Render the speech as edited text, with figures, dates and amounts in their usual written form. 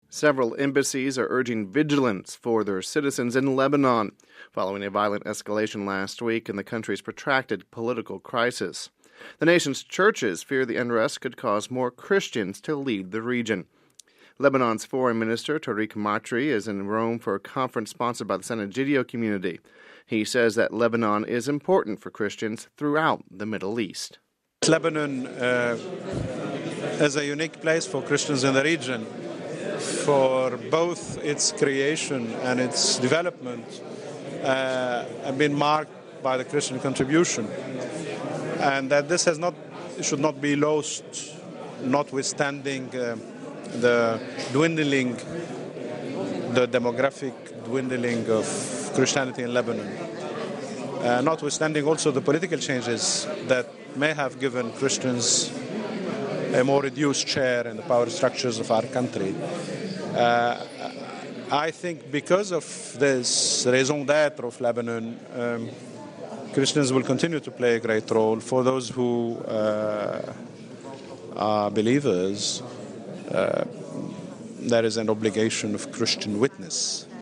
Several embassies are urging vigilance for their citizens in Lebanon, following a violent escalation last week in the country's protracted political crisis. The nation's churches fear the unrest could cause more Christians to leave the region. Lebanon's Foreign Minister Tariq Matri is in Rome for a conference sponsored by the San Egidio community. He says that Lebanon is important for Christians throughout the Middle East. Lebanon is a unique place for Christians in the region, for both its creation and its development have been marked by the Christian contribution, and that this should not be lost, notwithstanding the demographic dwindling of Christianity in Lebanon, notwithstanding also the political changes that may have given Christians a more reduced share in the power structures of our country. I think because of this raison d'être of Lebanon, Christians will continue to play a great role. For those who are believers, there is an obligation of Christian witness